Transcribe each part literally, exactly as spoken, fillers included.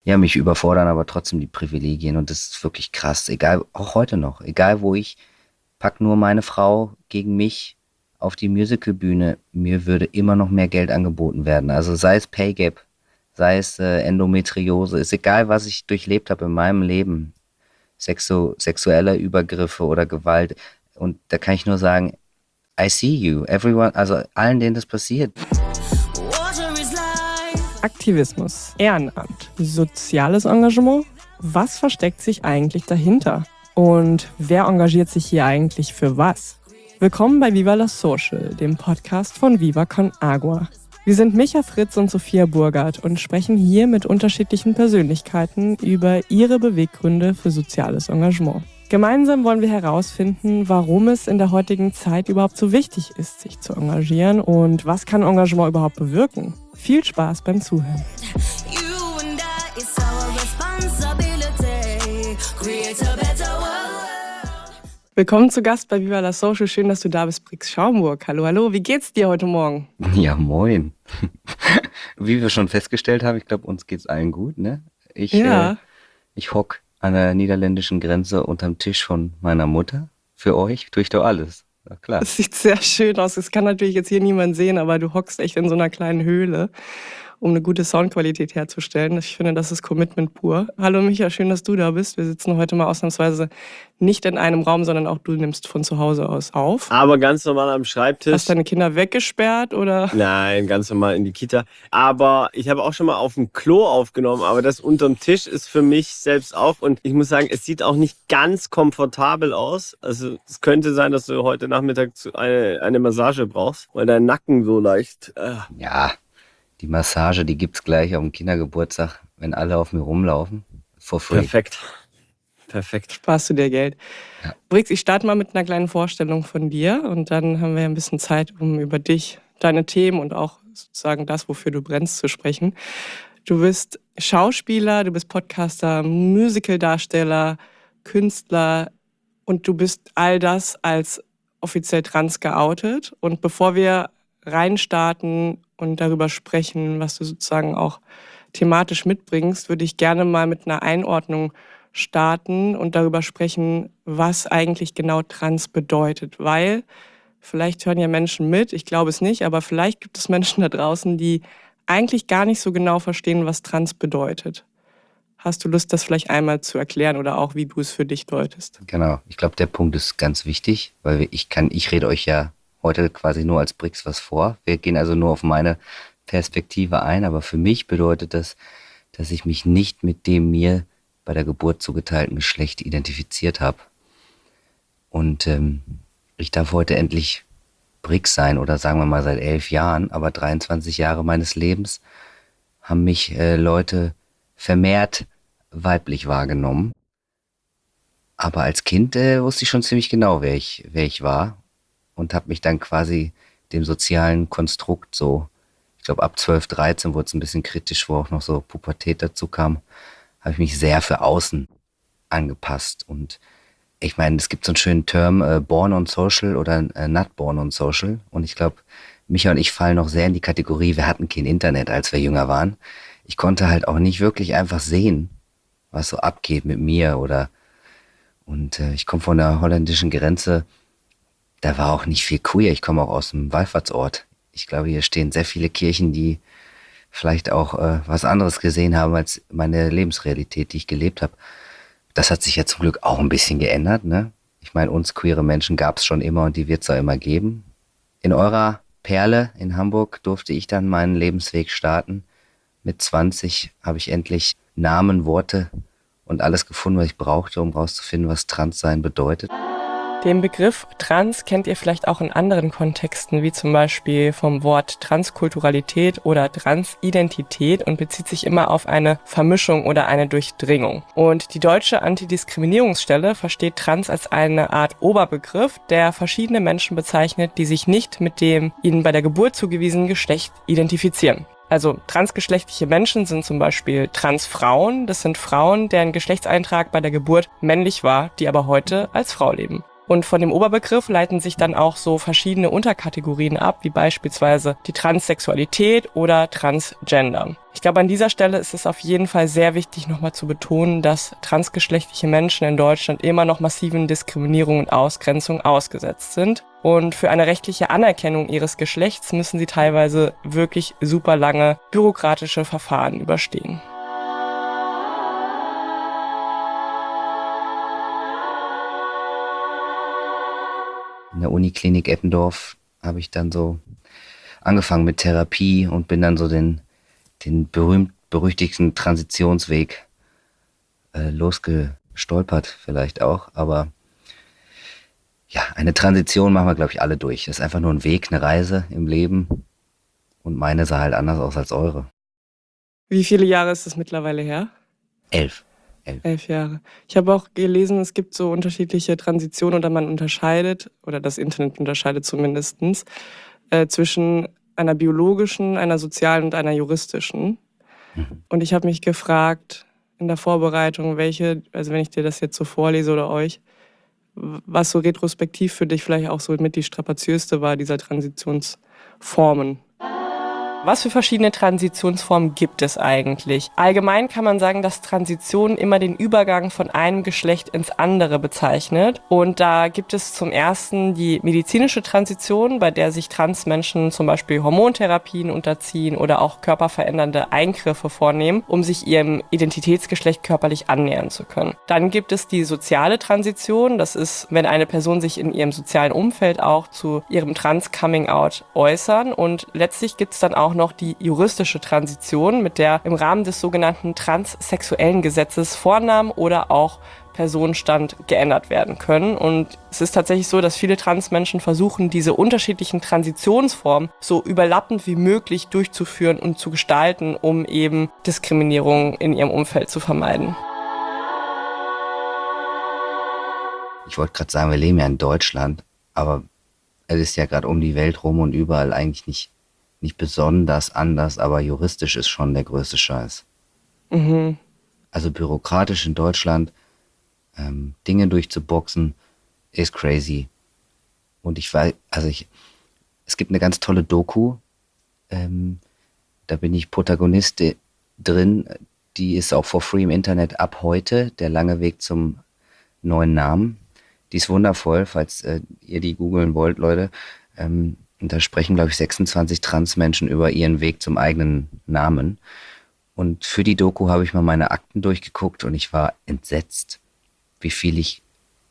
ja, mich überfordern aber trotzdem die Privilegien und das ist wirklich krass. Egal, auch heute noch, egal wo ich, pack nur meine Frau gegen mich auf die Musicalbühne, mir würde immer noch mehr Geld angeboten werden. Also sei es Pay Gap, sei es äh, Endometriose, ist egal, was ich durchlebt habe in meinem Leben, Sexu sexuelle Übergriffe oder Gewalt. Und da kann ich nur sagen, I see you, everyone, also allen, denen das passiert. Aktivismus, Ehrenamt, soziales Engagement. Was versteckt sich eigentlich dahinter? Und wer engagiert sich hier eigentlich für was? Willkommen bei Viva la Social, dem Podcast von Viva con Agua. Wir sind Micha Fritz und Sophia Burgert und sprechen hier mit unterschiedlichen Persönlichkeiten über ihre Beweggründe für soziales Engagement. Gemeinsam wollen wir herausfinden, warum es in der heutigen Zeit überhaupt so wichtig ist, sich zu engagieren und was kann Engagement überhaupt bewirken. Viel Spaß beim Zuhören. Willkommen zu Gast bei Viva la Social. Schön, dass du da bist, Brix Schaumburg. Hallo, hallo. Wie geht's dir heute Morgen? Ja, moin. Wie wir schon festgestellt haben, ich glaube, uns geht's allen gut, ne? Ich, Ja. äh, ich hock an der niederländischen Grenze unterm Tisch von meiner Mutter. Für euch tue ich doch alles. Ja, klar. Das sieht sehr schön aus. Das kann natürlich jetzt hier niemand sehen, aber du hockst echt in so einer kleinen Höhle, um eine gute Soundqualität herzustellen. Ich finde, das ist Commitment pur. Hallo Micha, schön, dass du da bist. Wir sitzen heute mal ausnahmsweise nicht in einem Raum, sondern auch du nimmst von zu Hause aus auf. Aber ganz normal am Schreibtisch. Hast deine Kinder weggesperrt oder? Nein, ganz normal in die Kita. Aber ich habe auch schon mal auf dem Klo aufgenommen. Aber das unterm Tisch ist für mich selbst auch. Und ich muss sagen, es sieht auch nicht ganz komfortabel aus. Also es könnte sein, dass du heute Nachmittag eine, eine Massage brauchst, weil dein Nacken so leicht... Äh. Ja, die Massage, die gibt's gleich auf dem Kindergeburtstag, wenn alle auf mir rumlaufen. For free. Perfekt. Perfekt. Sparst du dir Geld. Ja. Brix, ich starte mal mit einer kleinen Vorstellung von dir und dann haben wir ein bisschen Zeit, um über dich, deine Themen und auch sozusagen das, wofür du brennst, zu sprechen. Du bist Schauspieler, du bist Podcaster, Musicaldarsteller, Künstler und du bist all das als offiziell trans geoutet. Und bevor wir reinstarten und darüber sprechen, was du sozusagen auch thematisch mitbringst, würde ich gerne mal mit einer Einordnung starten und darüber sprechen, was eigentlich genau trans bedeutet. Weil vielleicht hören ja Menschen mit, ich glaube es nicht, aber vielleicht gibt es Menschen da draußen, die eigentlich gar nicht so genau verstehen, was trans bedeutet. Hast du Lust, das vielleicht einmal zu erklären oder auch, wie du es für dich deutest? Genau, ich glaube, der Punkt ist ganz wichtig, weil ich kann, ich rede euch ja heute quasi nur als Brix was vor. Wir gehen also nur auf meine Perspektive ein, aber für mich bedeutet das, dass ich mich nicht mit dem mir bei der Geburt zugeteilten Geschlecht identifiziert habe. Und ähm, ich darf heute endlich Brix sein oder sagen wir mal seit elf Jahren, aber dreiundzwanzig Jahre meines Lebens haben mich äh, Leute vermehrt weiblich wahrgenommen. Aber als Kind äh, wusste ich schon ziemlich genau, wer ich, wer ich war. Und habe mich dann quasi dem sozialen Konstrukt so, ich glaube ab zwölf, dreizehn wurde es ein bisschen kritisch, wo auch noch so Pubertät dazu kam, habe ich mich sehr für außen angepasst. Und ich meine, es gibt so einen schönen Term, äh, born on social oder äh, not born on social. Und ich glaube, Micha und ich fallen noch sehr in die Kategorie, wir hatten kein Internet, als wir jünger waren. Ich konnte halt auch nicht wirklich einfach sehen, was so abgeht mit mir oder, und äh, ich komme von der holländischen Grenze. Da war auch nicht viel queer. Ich komme auch aus dem Wallfahrtsort. Ich glaube, hier stehen sehr viele Kirchen, die vielleicht auch äh, was anderes gesehen haben als meine Lebensrealität, die ich gelebt habe. Das hat sich ja zum Glück auch ein bisschen geändert, ne? Ich meine, uns queere Menschen gab es schon immer und die wird es auch immer geben. In eurer Perle in Hamburg durfte ich dann meinen Lebensweg starten. Mit zwanzig habe ich endlich Namen, Worte und alles gefunden, was ich brauchte, um rauszufinden, was Transsein bedeutet. Den Begriff Trans kennt ihr vielleicht auch in anderen Kontexten, wie zum Beispiel vom Wort Transkulturalität oder Transidentität und bezieht sich immer auf eine Vermischung oder eine Durchdringung. Und die deutsche Antidiskriminierungsstelle versteht Trans als eine Art Oberbegriff, der verschiedene Menschen bezeichnet, die sich nicht mit dem ihnen bei der Geburt zugewiesenen Geschlecht identifizieren. Also transgeschlechtliche Menschen sind zum Beispiel Transfrauen. Das sind Frauen, deren Geschlechtseintrag bei der Geburt männlich war, die aber heute als Frau leben. Und von dem Oberbegriff leiten sich dann auch so verschiedene Unterkategorien ab, wie beispielsweise die Transsexualität oder Transgender. Ich glaube, an dieser Stelle ist es auf jeden Fall sehr wichtig, nochmal zu betonen, dass transgeschlechtliche Menschen in Deutschland immer noch massiven Diskriminierungen und Ausgrenzung ausgesetzt sind. Und für eine rechtliche Anerkennung ihres Geschlechts müssen sie teilweise wirklich super lange bürokratische Verfahren überstehen. In der Uniklinik Eppendorf habe ich dann so angefangen mit Therapie und bin dann so den, den berühmt-berüchtigten Transitionsweg äh, losgestolpert vielleicht auch. Aber ja, eine Transition machen wir, glaube ich, alle durch. Das ist einfach nur ein Weg, eine Reise im Leben. Und meine sah halt anders aus als eure. Wie viele Jahre ist es mittlerweile her? Elf. Elf. Elf Jahre. Ich habe auch gelesen, es gibt so unterschiedliche Transitionen oder man unterscheidet, oder das Internet unterscheidet zumindest, äh, zwischen einer biologischen, einer sozialen und einer juristischen. Mhm. Und ich habe mich gefragt in der Vorbereitung, welche, also wenn ich dir das jetzt so vorlese oder euch, was so retrospektiv für dich vielleicht auch so mit die strapaziöste war dieser Transitionsformen. Was für verschiedene Transitionsformen gibt es eigentlich? Allgemein kann man sagen, dass Transition immer den Übergang von einem Geschlecht ins andere bezeichnet. Und da gibt es zum ersten die medizinische Transition, bei der sich Transmenschen zum Beispiel Hormontherapien unterziehen oder auch körperverändernde Eingriffe vornehmen, um sich ihrem Identitätsgeschlecht körperlich annähern zu können. Dann gibt es die soziale Transition. Das ist, wenn eine Person sich in ihrem sozialen Umfeld auch zu ihrem Trans-Coming-out äußern. Und letztlich gibt es dann auch noch die juristische Transition, mit der im Rahmen des sogenannten transsexuellen Gesetzes Vornamen oder auch Personenstand geändert werden können. Und es ist tatsächlich so, dass viele Transmenschen versuchen, diese unterschiedlichen Transitionsformen so überlappend wie möglich durchzuführen und zu gestalten, um eben Diskriminierung in ihrem Umfeld zu vermeiden. Ich wollte gerade sagen, wir leben ja in Deutschland, aber es ist ja gerade um die Welt rum und überall eigentlich nicht Nicht besonders anders, aber juristisch ist schon der größte Scheiß. Mhm. Also bürokratisch in Deutschland ähm, Dinge durchzuboxen, ist crazy. Und ich weiß, also ich, es gibt eine ganz tolle Doku, ähm, da bin ich Protagonist drin, die ist auch for free im Internet ab heute, der lange Weg zum neuen Namen. Die ist wundervoll, falls äh, ihr die googeln wollt, Leute. Ähm, Und da sprechen, glaube ich, sechsundzwanzig Transmenschen über ihren Weg zum eigenen Namen. Und für die Doku habe ich mal meine Akten durchgeguckt und ich war entsetzt, wie viel ich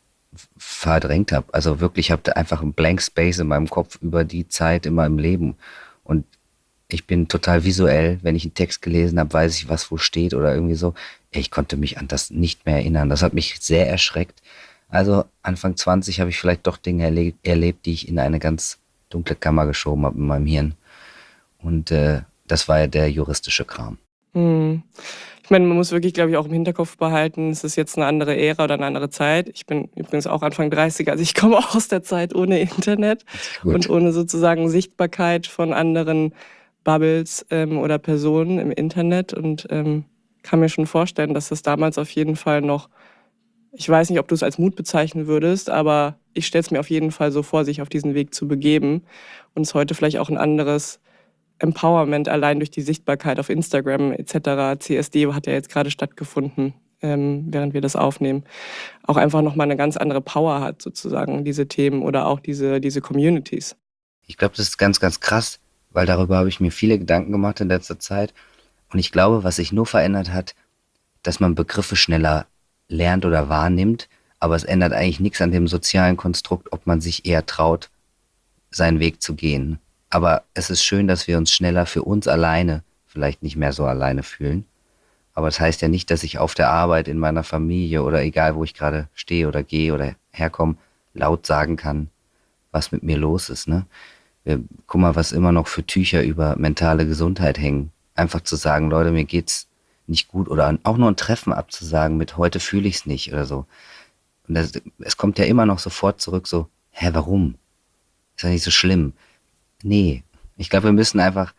verdrängt habe. Also wirklich, ich habe einfach einen Blank Space in meinem Kopf über die Zeit in meinem Leben. Und ich bin total visuell. Wenn ich einen Text gelesen habe, weiß ich, was wo steht oder irgendwie so. Ich konnte mich an das nicht mehr erinnern. Das hat mich sehr erschreckt. Also Anfang zwanzig habe ich vielleicht doch Dinge erle- erlebt, die ich in eine ganz dunkle Kammer geschoben habe in meinem Hirn. Und äh, das war ja der juristische Kram. Hm. Ich meine, man muss wirklich, glaube ich, auch im Hinterkopf behalten, es ist jetzt eine andere Ära oder eine andere Zeit. Ich bin übrigens auch Anfang dreißig, also ich komme auch aus der Zeit ohne Internet und ohne sozusagen Sichtbarkeit von anderen Bubbles ähm, oder Personen im Internet und ähm, kann mir schon vorstellen, dass das damals auf jeden Fall noch, ich weiß nicht, ob du es als Mut bezeichnen würdest, aber ich stelle es mir auf jeden Fall so vor, sich auf diesen Weg zu begeben und es heute vielleicht auch ein anderes Empowerment allein durch die Sichtbarkeit auf Instagram et cetera. C S D hat ja jetzt gerade stattgefunden, ähm, während wir das aufnehmen. Auch einfach nochmal eine ganz andere Power hat sozusagen, diese Themen oder auch diese, diese Communities. Ich glaube, das ist ganz, ganz krass, weil darüber habe ich mir viele Gedanken gemacht in letzter Zeit. Und ich glaube, was sich nur verändert hat, dass man Begriffe schneller lernt oder wahrnimmt, aber es ändert eigentlich nichts an dem sozialen Konstrukt, ob man sich eher traut, seinen Weg zu gehen. Aber es ist schön, dass wir uns schneller für uns alleine vielleicht nicht mehr so alleine fühlen. Aber das heißt ja nicht, dass ich auf der Arbeit, in meiner Familie oder egal, wo ich gerade stehe oder gehe oder herkomme, laut sagen kann, was mit mir los ist. Ne? Wir, guck mal, was immer noch für Tücher über mentale Gesundheit hängen. Einfach zu sagen, Leute, mir geht's nicht gut oder auch nur ein Treffen abzusagen mit heute fühle ich es nicht oder so. Und das, es kommt ja immer noch sofort zurück so, hä, warum? Ist ja nicht so schlimm. Nee, ich glaube, wir müssen einfach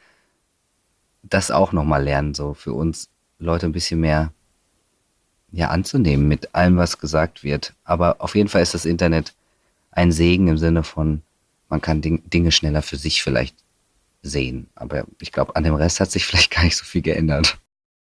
das auch nochmal lernen, so für uns Leute ein bisschen mehr ja, anzunehmen mit allem, was gesagt wird. Aber auf jeden Fall ist das Internet ein Segen im Sinne von, man kann Ding, Dinge schneller für sich vielleicht sehen. Aber ich glaube, an dem Rest hat sich vielleicht gar nicht so viel geändert.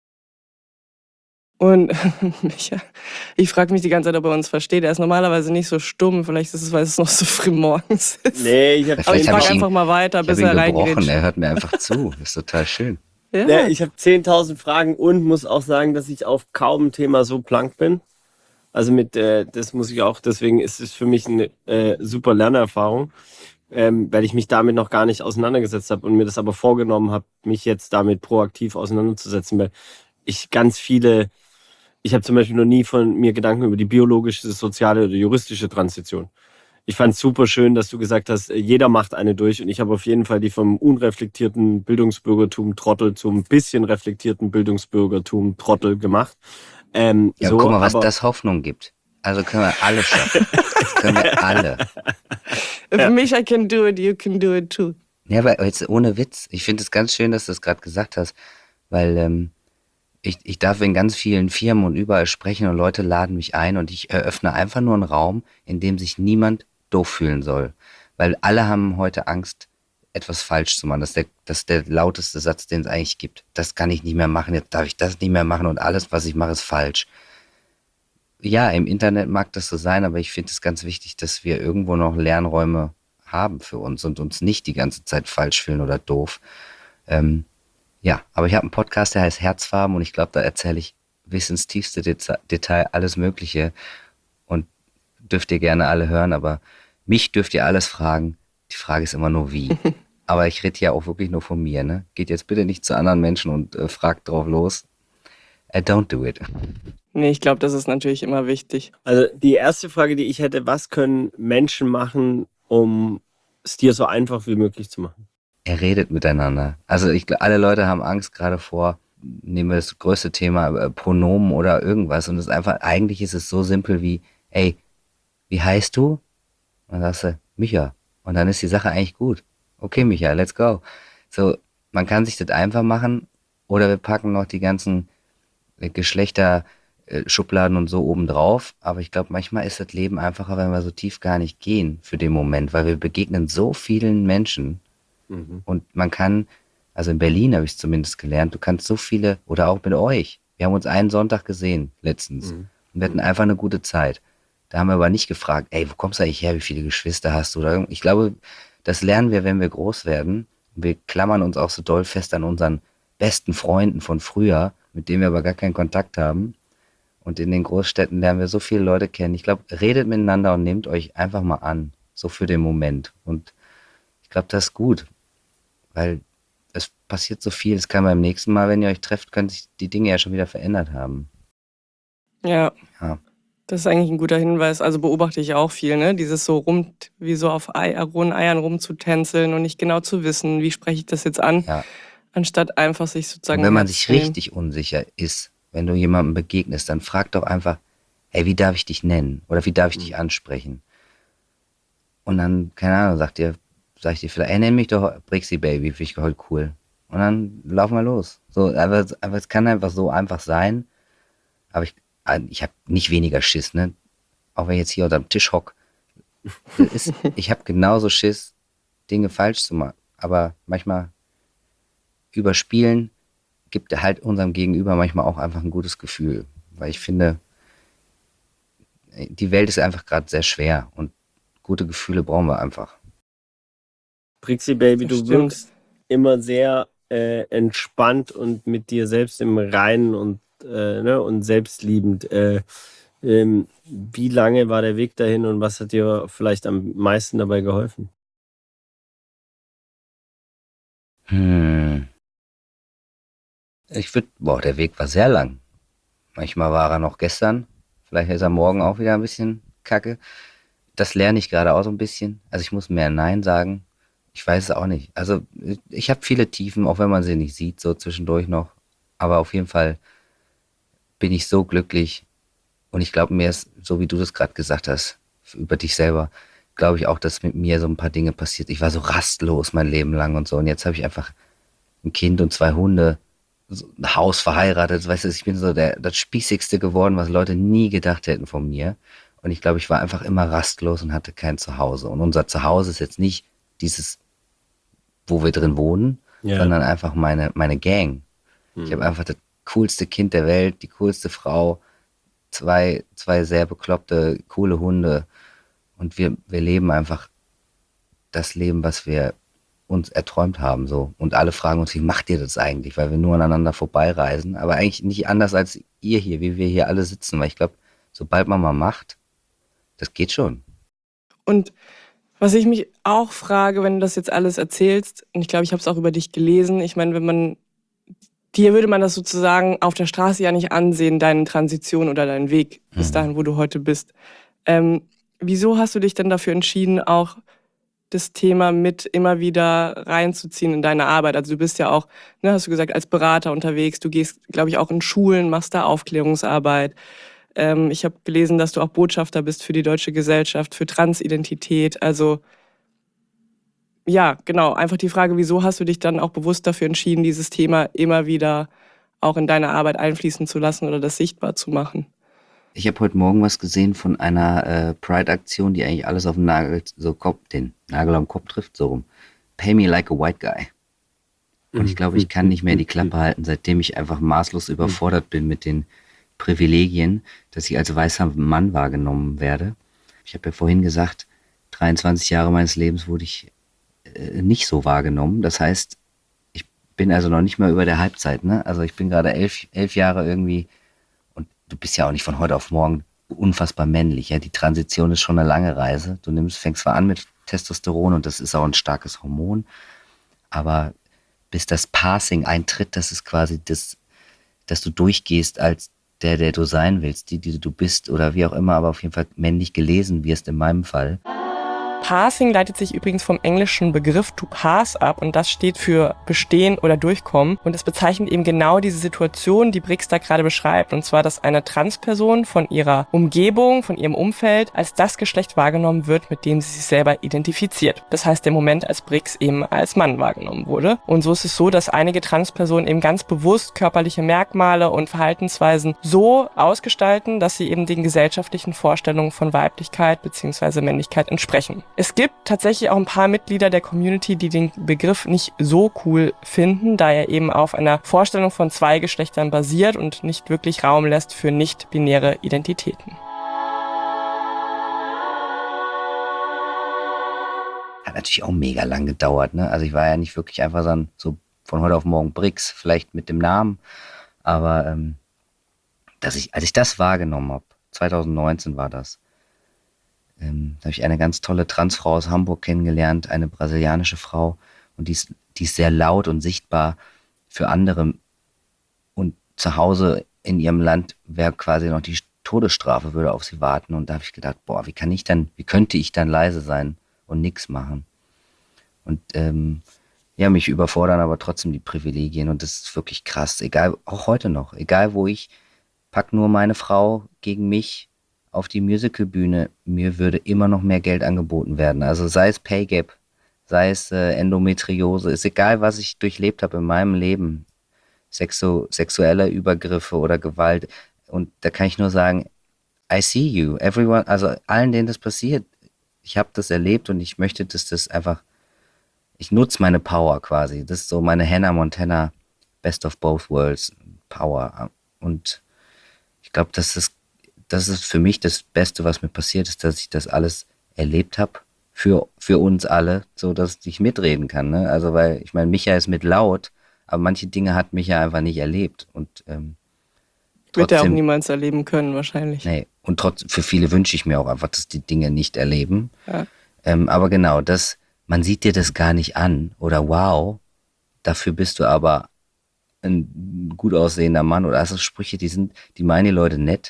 Und Micha, ich frage mich die ganze Zeit, ob er uns versteht. Er ist normalerweise nicht so stumm. Vielleicht ist es, weil es noch so früh morgens ist. Nee, ich habe Aber ich Vielleicht habe frage ich ihn, einfach mal weiter, ich bis hab er ihn gebrochen. reingrätscht. Er hört mir einfach zu. Das ist total schön. Ja. nee, ich hab zehntausend Fragen und muss auch sagen, dass ich auf kaum ein Thema so blank bin. Also mit, äh, das muss ich auch, deswegen ist es für mich eine äh, super Lernerfahrung, ähm, weil ich mich damit noch gar nicht auseinandergesetzt habe und mir das aber vorgenommen habe, mich jetzt damit proaktiv auseinanderzusetzen, weil ich ganz viele, ich habe zum Beispiel noch nie von mir Gedanken über die biologische, soziale oder juristische Transition. Ich fand es super schön, dass du gesagt hast, jeder macht eine durch und ich habe auf jeden Fall die vom unreflektierten Bildungsbürgertum Trottel zum bisschen reflektierten Bildungsbürgertum Trottel gemacht. Ähm, Ja, so, guck mal, was aber das Hoffnung gibt. Also können wir alle schaffen. Das können wir alle. If Micha can do it, you can do it too. Ja, aber jetzt ohne Witz. Ich finde es ganz schön, dass du das gerade gesagt hast, weil ähm, ich, ich darf in ganz vielen Firmen und überall sprechen und Leute laden mich ein und ich eröffne einfach nur einen Raum, in dem sich niemand doof fühlen soll. Weil alle haben heute Angst, etwas falsch zu machen. Das ist der, das ist der lauteste Satz, den es eigentlich gibt. Das kann ich nicht mehr machen, jetzt darf ich das nicht mehr machen und alles, was ich mache, ist falsch. Ja, im Internet mag das so sein, aber ich finde es ganz wichtig, dass wir irgendwo noch Lernräume haben für uns und uns nicht die ganze Zeit falsch fühlen oder doof. Ähm, ja, aber ich habe einen Podcast, der heißt Herzfarben und ich glaube, da erzähle ich bis ins tiefste Deta- Detail alles Mögliche und dürft ihr gerne alle hören, aber mich dürft ihr alles fragen. Die Frage ist immer nur wie. Aber ich rede ja auch wirklich nur von mir, ne? Geht jetzt bitte nicht zu anderen Menschen und äh, fragt drauf los. Uh, don't do it. Nee, ich glaube, das ist natürlich immer wichtig. also die erste Frage, die ich hätte, was können Menschen machen, um es dir so einfach wie möglich zu machen? Er redet miteinander. Also ich, gl- alle Leute haben Angst gerade vor, nehmen wir das größte Thema, äh, Pronomen oder irgendwas. Und es ist einfach, eigentlich ist es so simpel wie, ey, wie heißt du? Und dann sagst du, Micha. Und dann ist die Sache eigentlich gut. Okay, Micha, let's go. So, man kann sich das einfach machen oder wir packen noch die ganzen äh, Geschlechter, äh, Schubladen und so oben drauf. Aber ich glaube, manchmal ist das Leben einfacher, wenn wir so tief gar nicht gehen für den Moment, weil wir begegnen so vielen Menschen Mhm. und man kann, also in Berlin habe ich es zumindest gelernt, du kannst so viele, oder auch mit euch. Wir haben uns einen Sonntag gesehen, letztens. Mhm. Und wir hatten einfach eine gute Zeit. Da haben wir aber nicht gefragt, ey, wo kommst du eigentlich her, wie viele Geschwister hast du? Oder irgend- ich glaube, das lernen wir, wenn wir groß werden. Und wir klammern uns auch so doll fest an unseren besten Freunden von früher, mit denen wir aber gar keinen Kontakt haben. Und in den Großstädten lernen wir so viele Leute kennen. Ich glaube, redet miteinander und nehmt euch einfach mal an. So für den Moment. Und ich glaube, das ist gut. Weil es passiert so viel. Es kann beim nächsten Mal, wenn ihr euch trefft, können sich die Dinge ja schon wieder verändert haben. Ja, Ja. das ist eigentlich ein guter Hinweis. Also beobachte ich auch viel, ne? Dieses so rum, wie so auf Ei, rohen Eiern rumzutänzeln und nicht genau zu wissen, wie spreche ich das jetzt an, Ja. anstatt einfach sich sozusagen Und wenn man ernst sich zu nehmen. richtig unsicher ist, wenn du jemandem begegnest, dann frag doch einfach, hey, wie darf ich dich nennen? Oder wie darf ich dich ansprechen? Und dann, keine Ahnung, sagt dir, sag ich dir vielleicht, ey, nenn mich doch Brixie Baby, finde ich heute cool. Und dann laufen wir los. So, aber, aber es kann einfach so einfach sein. Aber ich, ich habe nicht weniger Schiss, ne? Auch wenn ich jetzt hier unterm Tisch hock. Das ist, ich habe genauso Schiss, Dinge falsch zu machen. Aber manchmal überspielen gibt halt unserem Gegenüber manchmal auch einfach ein gutes Gefühl. Weil ich finde, die Welt ist einfach gerade sehr schwer und gute Gefühle brauchen wir einfach. Brixie Baby, Das du stimmt. wirkst immer sehr äh, entspannt und mit dir selbst im Reinen und, äh, ne, und selbstliebend. Äh, ähm, wie lange war der Weg dahin und was hat dir vielleicht am meisten dabei geholfen? Hm. Ich würde, boah, der Weg war sehr lang. Manchmal war er noch gestern. Vielleicht ist er morgen auch wieder ein bisschen kacke. Das lerne ich gerade auch so ein bisschen. Also ich muss mehr Nein sagen. Ich weiß es auch nicht. Also ich, ich habe viele Tiefen, auch wenn man sie nicht sieht, so zwischendurch noch. Aber auf jeden Fall bin ich so glücklich. Und ich glaube, mir ist, so wie du das gerade gesagt hast, über dich selber, glaube ich auch, dass mit mir so ein paar Dinge passiert. Ich war so rastlos mein Leben lang und so. Und jetzt habe ich einfach ein Kind und zwei Hunde, so ein Haus verheiratet. Weißt du, ich bin so der, das Spießigste geworden, was Leute nie gedacht hätten von mir. Und ich glaube, ich war einfach immer rastlos und hatte kein Zuhause. Und unser Zuhause ist jetzt nicht dieses, wo wir drin wohnen, Ja. sondern einfach meine, meine Gang. Ich habe einfach das coolste Kind der Welt, die coolste Frau, zwei, zwei sehr bekloppte, coole Hunde. Und wir, wir leben einfach das Leben, was wir uns erträumt haben. So. Und alle fragen uns, wie macht ihr das eigentlich? Weil wir nur aneinander vorbeireisen. Aber eigentlich nicht anders als ihr hier, wie wir hier alle sitzen. Weil ich glaube, sobald man mal macht, das geht schon. Und was ich mich auch frage, wenn du das jetzt alles erzählst, und ich glaube, ich habe es auch über dich gelesen, ich meine, wenn man, dir würde man das sozusagen auf der Straße ja nicht ansehen, deine Transition oder deinen Weg bis Mhm. dahin, wo du heute bist. Ähm, wieso hast du dich denn dafür entschieden, auch das Thema mit immer wieder reinzuziehen in deine Arbeit? Also du bist ja auch, ne, hast du gesagt, als Berater unterwegs, du gehst, glaube ich, auch in Schulen, machst da Aufklärungsarbeit. Ähm, ich habe gelesen, dass du auch Botschafter bist für die Deutsche Gesellschaft für Transidentität. Also ja, genau, einfach die Frage, wieso hast du dich dann auch bewusst dafür entschieden, dieses Thema immer wieder auch in deine Arbeit einfließen zu lassen oder das sichtbar zu machen? Ich habe heute Morgen was gesehen von einer äh, Pride-Aktion, die eigentlich alles auf den Nagel, so Kopf, den Nagel am Kopf trifft, so rum. Pay me like a white guy. Und ich glaube, ich kann nicht mehr die Klappe halten, seitdem ich einfach maßlos überfordert bin mit den Privilegien, dass ich als weißer Mann wahrgenommen werde. Ich habe ja vorhin gesagt, dreiundzwanzig Jahre meines Lebens wurde ich äh, nicht so wahrgenommen. Das heißt, ich bin also noch nicht mal über der Halbzeit, ne? Also ich bin gerade elf, elf Jahre irgendwie. Du bist ja auch nicht von heute auf morgen unfassbar männlich. Ja? Die Transition ist schon eine lange Reise. Du nimmst, fängst zwar an mit Testosteron und das ist auch ein starkes Hormon, aber bis das Passing eintritt, das ist quasi das, dass du durchgehst als der, der du sein willst, die, die du bist oder wie auch immer, aber auf jeden Fall männlich gelesen wirst in meinem Fall. Passing leitet sich übrigens vom englischen Begriff to pass ab und das steht für bestehen oder durchkommen und es bezeichnet eben genau diese Situation, die Brix da gerade beschreibt, und zwar, dass eine Transperson von ihrer Umgebung, von ihrem Umfeld als das Geschlecht wahrgenommen wird, mit dem sie sich selber identifiziert. Das heißt, der Moment, als Brix eben als Mann wahrgenommen wurde. Und so ist es so, dass einige Transpersonen eben ganz bewusst körperliche Merkmale und Verhaltensweisen so ausgestalten, dass sie eben den gesellschaftlichen Vorstellungen von Weiblichkeit bzw. Männlichkeit entsprechen. Es gibt tatsächlich auch ein paar Mitglieder der Community, die den Begriff nicht so cool finden, da er eben auf einer Vorstellung von zwei Geschlechtern basiert und nicht wirklich Raum lässt für nicht-binäre Identitäten. Hat natürlich auch mega lang gedauert, ne? Also ich war ja nicht wirklich einfach so, ein, so von heute auf morgen Brix, vielleicht mit dem Namen, aber ähm, dass ich, als ich das wahrgenommen habe, zwanzig neunzehn war das, Ähm, da habe ich eine ganz tolle Transfrau aus Hamburg kennengelernt, eine brasilianische Frau. Und die ist, die ist sehr laut und sichtbar für andere. Und zu Hause in ihrem Land wäre quasi noch die Todesstrafe, würde auf sie warten. Und da habe ich gedacht, boah, wie kann ich dann, wie könnte ich dann leise sein und nichts machen? Und ähm, ja, mich überfordern aber trotzdem die Privilegien. Und das ist wirklich krass. Egal, auch heute noch. Egal, wo ich, pack nur meine Frau gegen mich auf die Musicalbühne, mir würde immer noch mehr Geld angeboten werden. Also sei es Pay Gap, sei es äh, Endometriose, ist egal, was ich durchlebt habe in meinem Leben. Sexu sexuelle Übergriffe oder Gewalt. Und da kann ich nur sagen, I see you, everyone, also allen, denen das passiert. Ich habe das erlebt und ich möchte, dass das einfach, ich nutze meine Power quasi. Das ist so meine Hannah Montana Best of Both Worlds Power. Und ich glaube, das ist das ist für mich das Beste, was mir passiert ist, dass ich das alles erlebt habe für, für uns alle, so dass ich mitreden kann. Ne? Also weil, ich meine, Micha ist mit laut, aber manche Dinge hat Micha einfach nicht erlebt. Und ähm, Wird er auch trotzdem, niemals erleben können, wahrscheinlich. nee, und trotz, für viele wünsche ich mir auch einfach, dass die Dinge nicht erleben. Ja. Ähm, aber genau, das, man sieht dir das gar nicht an oder wow, dafür bist du aber ein gut aussehender Mann oder also Sprüche, die sind, die meinen die Leute nett.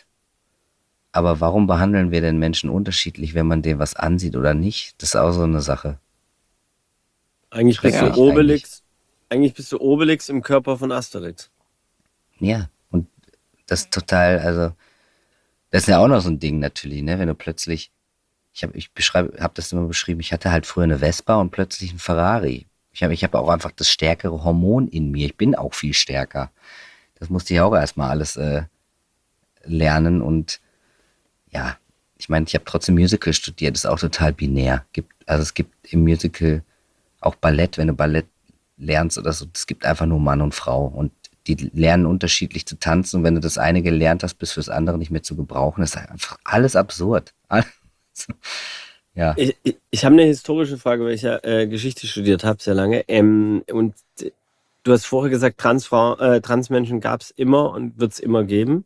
Aber warum behandeln wir denn Menschen unterschiedlich, wenn man denen was ansieht oder nicht? Das ist auch so eine Sache. Eigentlich bist Ja. du Obelix. Eigentlich bist du Obelix im Körper von Asterix. Ja, und das ist total, also, das ist ja auch noch so ein Ding natürlich, ne? Wenn du plötzlich, ich habe ich beschreibe, habe das immer beschrieben, ich hatte halt früher eine Vespa und plötzlich einen Ferrari. Ich habe ich hab auch einfach das stärkere Hormon in mir. Ich bin auch viel stärker. Das musste ich auch erstmal alles äh, lernen und ja, ich meine, ich habe trotzdem Musical studiert, ist auch total binär. Gibt, also es gibt im Musical auch Ballett, wenn du Ballett lernst oder so, es gibt einfach nur Mann und Frau und die lernen unterschiedlich zu tanzen und wenn du das eine gelernt hast, bist fürs andere nicht mehr zu gebrauchen. Das ist einfach alles absurd. Also, ja. Ich, ich, ich habe eine historische Frage, weil ich ja äh, Geschichte studiert habe, sehr lange. Ähm, und du hast vorher gesagt, Transfrau, äh, Transmenschen gab es immer und wird es immer geben.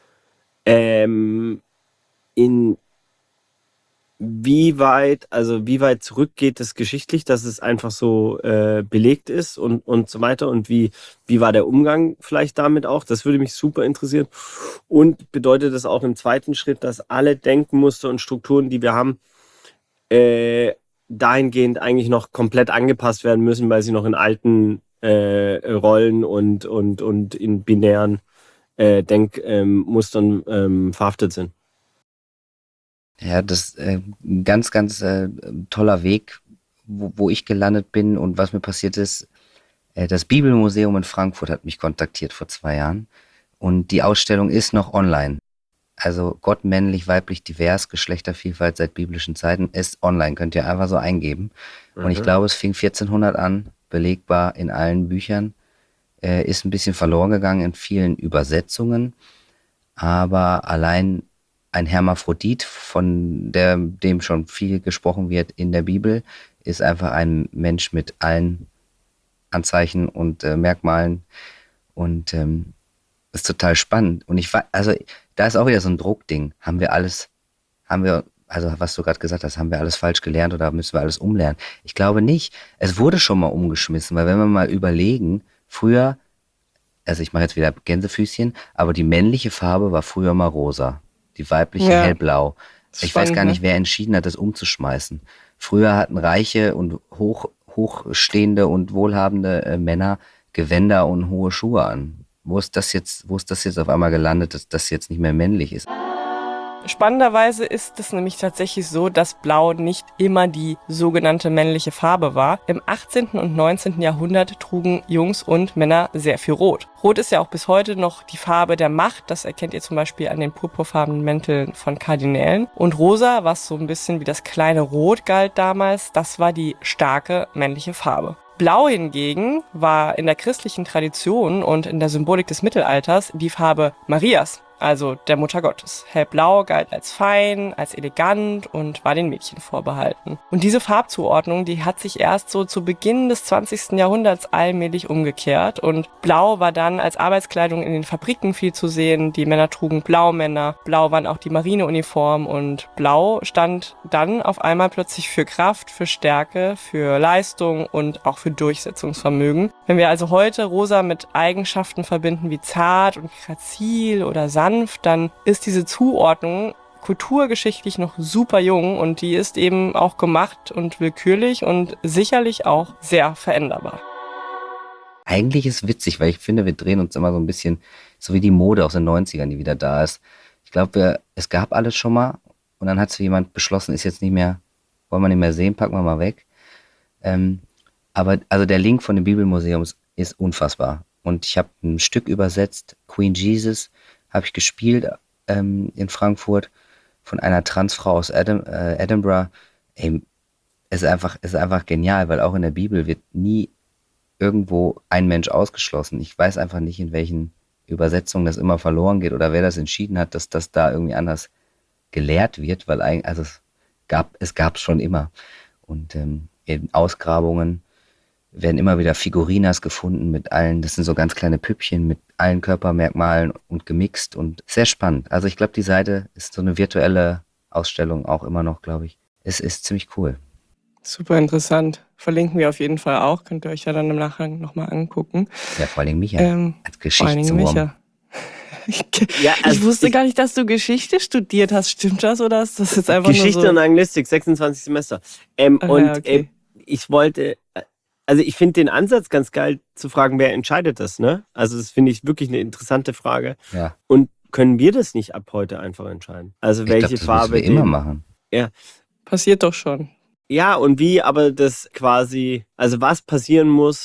Ähm, in wie weit, also wie weit zurück geht es geschichtlich, dass es einfach so äh, belegt ist und, und so weiter? Und wie, wie war der Umgang vielleicht damit auch? Das würde mich super interessieren. Und bedeutet das auch im zweiten Schritt, dass alle Denkmuster und Strukturen, die wir haben, äh, dahingehend eigentlich noch komplett angepasst werden müssen, weil sie noch in alten äh, Rollen und, und, und in binären äh, Denkmustern ähm, verhaftet sind? Ja, das ist äh, ein ganz, ganz äh, toller Weg, wo, wo ich gelandet bin und was mir passiert ist. Äh, das Bibelmuseum in Frankfurt hat mich kontaktiert vor zwei Jahren und die Ausstellung ist noch online. Also Gott, männlich, weiblich, divers, Geschlechtervielfalt seit biblischen Zeiten ist online, könnt ihr einfach so eingeben. Mhm. Und ich glaube, es fing vierzehnhundert an, belegbar in allen Büchern, äh, ist ein bisschen verloren gegangen in vielen Übersetzungen, aber allein ein Hermaphrodit, von der, dem schon viel gesprochen wird in der Bibel, ist einfach ein Mensch mit allen Anzeichen und äh, Merkmalen und ähm, ist total spannend. Und ich war, also da ist auch wieder so ein Druckding. Haben wir alles, haben wir, also was du gerade gesagt hast, haben wir alles falsch gelernt oder müssen wir alles umlernen? Ich glaube nicht. Es wurde schon mal umgeschmissen, weil wenn wir mal überlegen, früher, also ich mache jetzt wieder Gänsefüßchen, aber die männliche Farbe war früher mal rosa. Die weibliche ja. hellblau. Ich Spannend, weiß gar nicht, wer entschieden hat, das umzuschmeißen. Früher hatten reiche und hoch, hochstehende und wohlhabende äh, Männer Gewänder und hohe Schuhe an. Wo ist das jetzt, wo ist das jetzt auf einmal gelandet, dass das jetzt nicht mehr männlich ist? Spannenderweise ist es nämlich tatsächlich so, dass Blau nicht immer die sogenannte männliche Farbe war. Im achtzehnten und neunzehnten Jahrhundert trugen Jungs und Männer sehr viel Rot. Rot ist ja auch bis heute noch die Farbe der Macht. Das erkennt ihr zum Beispiel an den purpurfarbenen Mänteln von Kardinälen. Und Rosa, was so ein bisschen wie das kleine Rot galt damals, das war die starke männliche Farbe. Blau hingegen war in der christlichen Tradition und in der Symbolik des Mittelalters die Farbe Marias, also der Mutter Gottes. Hellblau galt als fein, als elegant und war den Mädchen vorbehalten. Und diese Farbzuordnung, die hat sich erst so zu Beginn des zwanzigsten Jahrhunderts allmählich umgekehrt. Und Blau war dann als Arbeitskleidung in den Fabriken viel zu sehen. Die Männer trugen Blaumänner, blau waren auch die Marineuniform und Blau stand dann auf einmal plötzlich für Kraft, für Stärke, für Leistung und auch für Durchsetzungsvermögen. Wenn wir also heute Rosa mit Eigenschaften verbinden wie zart und grazil oder sanft, dann ist diese Zuordnung kulturgeschichtlich noch super jung und die ist eben auch gemacht und willkürlich und sicherlich auch sehr veränderbar. Eigentlich ist es witzig, weil ich finde, wir drehen uns immer so ein bisschen, so wie die Mode aus den neunzigern, die wieder da ist. Ich glaube, es gab alles schon mal und dann hat so jemand beschlossen, ist jetzt nicht mehr, wollen wir nicht mehr sehen, packen wir mal weg. Ähm, aber also der Link von dem Bibelmuseum ist unfassbar. Und ich habe ein Stück übersetzt, Queen Jesus, habe ich gespielt ähm, in Frankfurt von einer Transfrau aus Adam, äh, Edinburgh. Ey, es ist einfach, es ist einfach genial, weil auch in der Bibel wird nie irgendwo ein Mensch ausgeschlossen. Ich weiß einfach nicht, in welchen Übersetzungen das immer verloren geht oder wer das entschieden hat, dass das da irgendwie anders gelehrt wird, weil eigentlich, also es gab, es gab es schon immer. Und ähm, in Ausgrabungen werden immer wieder Figurinas gefunden mit allen, das sind so ganz kleine Püppchen mit allen Körpermerkmalen und gemixt und sehr spannend. Also ich glaube, die Seite ist so eine virtuelle Ausstellung auch immer noch, glaube ich. Es ist ziemlich cool. Super interessant. Verlinken wir auf jeden Fall auch. Könnt ihr euch ja dann im Nachgang nochmal angucken. Ja, vor allem Micha ähm, als Geschichtswurm. Ich, ja, also ich wusste ich, gar nicht, dass du Geschichte studiert hast. Stimmt das oder ist das jetzt einfach Geschichte nur so? und Anglistik, sechsundzwanzig Semester. Ähm, Ah, und ja, okay. äh, ich wollte... Also ich finde den Ansatz ganz geil, zu fragen, wer entscheidet das, ne? Also das finde ich wirklich eine interessante Frage. Ja. Und können wir das nicht ab heute einfach entscheiden? Also welche ich glaub, das Farbe müssen wir immer machen. Ja. Passiert doch schon. Ja, und wie aber das quasi, also was passieren muss,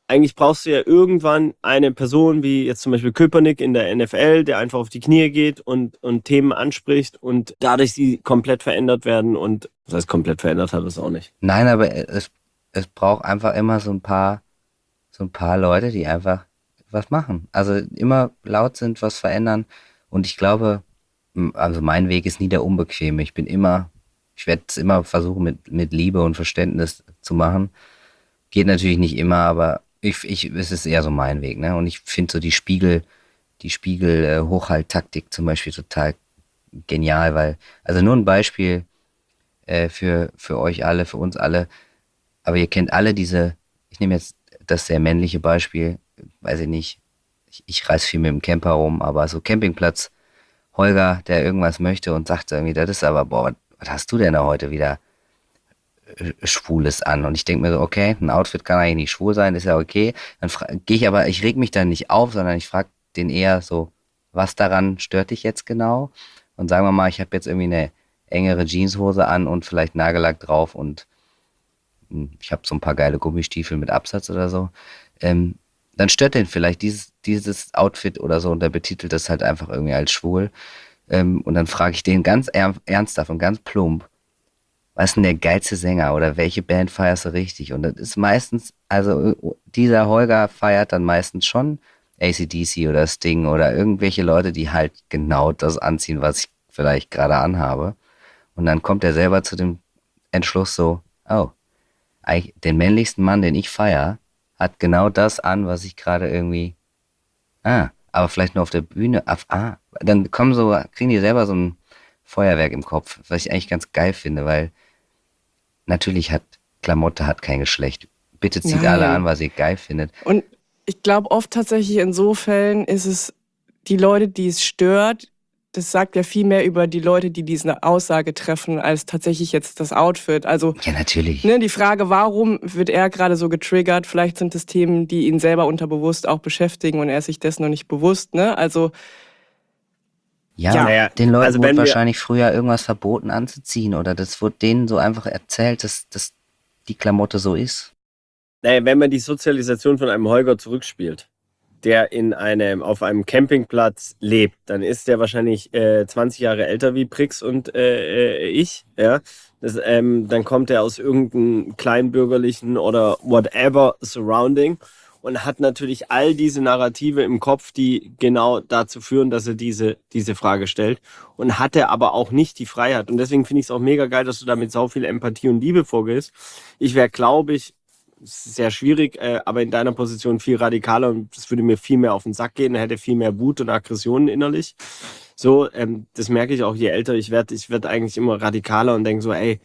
eigentlich brauchst du ja irgendwann eine Person wie jetzt zum Beispiel Köpenick in der N F L, der einfach auf die Knie geht und, und Themen anspricht und dadurch sie komplett verändert werden. Und das heißt, komplett verändert hat es auch nicht. Nein, aber es, es braucht einfach immer so ein paar, so ein paar Leute, die einfach was machen. Also immer laut sind, was verändern. Und ich glaube, m- also mein Weg ist nie der unbequeme. Ich bin immer, ich werde es immer versuchen, mit, mit Liebe und Verständnis zu machen. Geht natürlich nicht immer, aber ich, ich, es ist eher so mein Weg, ne? Und ich finde so die Spiegel, die Spiegel-Hochhalttaktik zum Beispiel total genial, weil, also nur ein Beispiel äh, für, für euch alle, für uns alle, aber ihr kennt alle diese, ich nehme jetzt das sehr männliche Beispiel, weiß ich nicht, ich, ich reise viel mit dem Camper rum, aber so Campingplatz, Holger, der irgendwas möchte und sagt irgendwie, das ist aber, boah, was, was hast du denn da heute wieder äh, Schwules an? Und ich denke mir so, okay, ein Outfit kann eigentlich nicht schwul sein, ist ja okay. Dann gehe ich aber, ich reg mich dann nicht auf, sondern ich frage den eher so, was daran stört dich jetzt genau? Und sagen wir mal, ich habe jetzt irgendwie eine engere Jeanshose an und vielleicht Nagellack drauf und hm, ich habe so ein paar geile Gummistiefel mit Absatz oder so. Ähm, dann stört den vielleicht dieses, dieses Outfit oder so und der betitelt das halt einfach irgendwie als schwul. Ähm, und dann frage ich den ganz er ernsthaft und ganz plump, was ist denn der geilste Sänger oder welche Band feierst du richtig? Und das ist meistens, also äh, dieser Holger feiert dann meistens schon A C D C oder Sting oder irgendwelche Leute, die halt genau das anziehen, was ich vielleicht gerade anhabe. Und dann kommt er selber zu dem Entschluss so, oh, eigentlich den männlichsten Mann, den ich feier, hat genau das an, was ich gerade irgendwie, ah, aber vielleicht nur auf der Bühne, auf, ah, dann kommen so, kriegen die selber so ein Feuerwerk im Kopf, was ich eigentlich ganz geil finde, weil natürlich hat Klamotte hat kein Geschlecht. Bitte zieht alle an, Nein. was ihr geil findet. Und ich glaube, oft tatsächlich in so Fällen ist es die Leute, die es stört, das sagt ja viel mehr über die Leute, die diese Aussage treffen, als tatsächlich jetzt das Outfit. Also Ja, natürlich. ne, die Frage, warum wird er gerade so getriggert? Vielleicht sind es Themen, die ihn selber unterbewusst auch beschäftigen und er ist sich dessen noch nicht bewusst. Ne? Also Ja, Ja. Naja, den Leuten also wurde wenn wir, wahrscheinlich früher irgendwas verboten anzuziehen oder das wurde denen so einfach erzählt, dass, dass die Klamotte so ist. naja, wenn man die Sozialisation von einem Holger zurückspielt, der in einem, auf einem Campingplatz lebt, dann ist der wahrscheinlich äh, zwanzig Jahre älter wie Prix und äh, äh, ich. Ja? Das, ähm, dann kommt er aus irgendeinem kleinbürgerlichen oder whatever Surrounding und hat natürlich all diese Narrative im Kopf, die genau dazu führen, dass er diese, diese Frage stellt. Und hat er aber auch nicht die Freiheit. Und deswegen finde ich es auch mega geil, dass du da mit so viel Empathie und Liebe vorgehst. Ich wäre, glaube ich, sehr schwierig, äh, aber in deiner Position viel radikaler und das würde mir viel mehr auf den Sack gehen, hätte viel mehr Wut und Aggressionen innerlich. So, ähm, das merke ich auch, je älter ich werde, ich werde eigentlich immer radikaler und denke so, ey,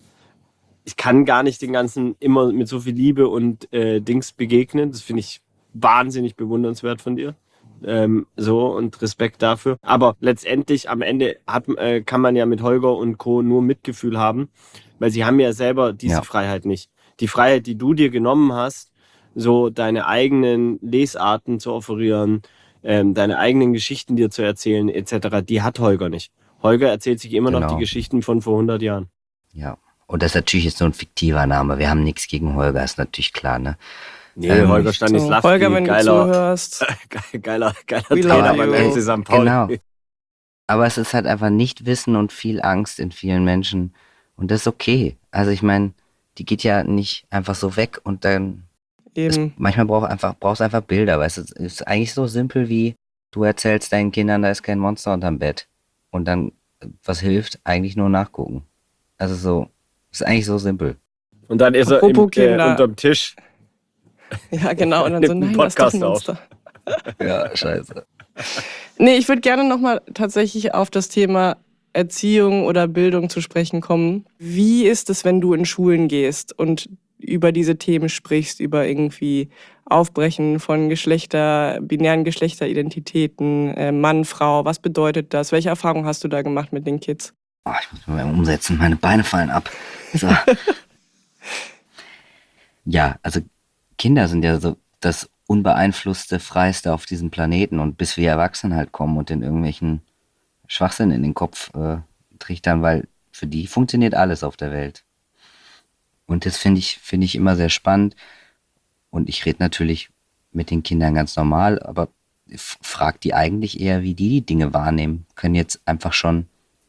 ich kann gar nicht den ganzen immer mit so viel Liebe und äh, Dings begegnen. Das finde ich wahnsinnig bewundernswert von dir. Ähm, so und Respekt dafür. Aber letztendlich am Ende hat, äh, kann man ja mit Holger und Co. nur Mitgefühl haben, weil sie haben ja selber diese Ja. Freiheit nicht. Die Freiheit, die du dir genommen hast, so deine eigenen Lesarten zu offerieren, ähm, deine eigenen Geschichten dir zu erzählen, et cetera, die hat Holger nicht. Holger erzählt sich immer noch die Genau. Geschichten von vor hundert Jahren. Ja. Und das ist natürlich jetzt so ein fiktiver Name. Wir haben nichts gegen Holger, ist natürlich klar, ne? Nee, Ähm, Holger so, Stanislavski, Holger, wenn du geiler, zuhörst, geiler, geiler We Trainer love beim you. F C Sankt Pauli. Genau. Aber es ist halt einfach nicht Wissen und viel Angst in vielen Menschen. Und das ist okay. Also ich meine, die geht ja nicht einfach so weg und dann es, eben. manchmal braucht einfach, brauchst einfach Bilder, weißt du, es ist eigentlich so simpel wie, du erzählst deinen Kindern, da ist kein Monster unterm Bett. Und dann, was hilft? Eigentlich nur nachgucken. Also so, ist eigentlich so simpel. Und dann ist er im, Apropos äh, Kinder. unterm Tisch. Ja, genau. Und dann so, Nimmt einen nein, das ist doch Podcast ein auf. Monster. Ja, scheiße. Nee, ich würde gerne nochmal tatsächlich auf das Thema Erziehung oder Bildung zu sprechen kommen. Wie ist es, wenn du in Schulen gehst und über diese Themen sprichst, über irgendwie Aufbrechen von Geschlechter, binären Geschlechteridentitäten, äh, Mann, Frau, was bedeutet das? Welche Erfahrungen hast du da gemacht mit den Kids? Oh, ich muss mal umsetzen, meine Beine fallen ab. So. Ja, also Kinder sind ja so das unbeeinflusste, freiste auf diesem Planeten und bis wir Erwachsenen halt kommen und in irgendwelchen Schwachsinn in den Kopf äh, trichtern, weil für die funktioniert alles auf der Welt. Und das finde ich, finde ich immer sehr spannend. Und ich rede natürlich mit den Kindern ganz normal, aber f- frag die eigentlich eher, wie die die Dinge wahrnehmen. Können jetzt einfach schon,